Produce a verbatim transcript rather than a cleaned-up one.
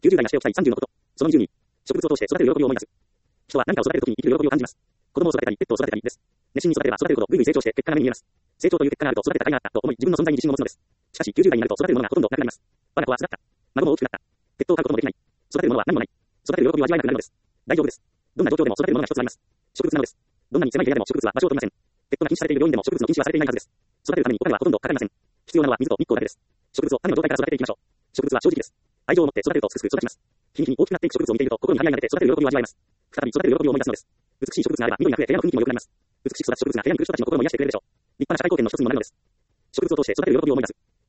きゅうじゅう代がしておきたいさんじゅうのこと。そのにじゅうに、植物を通して育てる喜びを思い出す。人は何かを育てるときに生きる喜びを感じます。子供を育てたり、ペットを育てたりです。熱心に育てれば育てるほどぐいぐい成長して結果が目に見えます。成長という結果があると育てた甲斐があったと思い自分の存在に自信を持つのです。しかしきゅうじゅう代になると育てるものがほとんどなくなります。我が子は巣立った。孫も大きくなった。ペットを飼うこともできない。育てるものは何もない。育てる喜びを味わえなくなるのです。大丈夫です。どんな状況でも育てるものが一つあります。植物なのです。どんなに狭い部屋でも植物は場所を取りません。ペットが禁止されている病院でも植物の禁止はされていないはずです。育てるためにお金はほとんどかかりません。必要なのは水と日光だけです。植物を種の状態から育てていきましょう。植物は正直です。愛情を持って育てるとすくすく育ちます。日に日に大きくなっていく植物を見ていると心に張り合いが出て育てる喜びを味わえます。再び育てる喜びを思い出すのです。美しい植物があれば緑が増え部屋の雰囲気も良くなります。美しく育つ植物が部屋に来る人たちの心も癒してくれるでしょう。立派な社会貢献の一つにもなるのです。植物を通して育てる喜びを思い出す。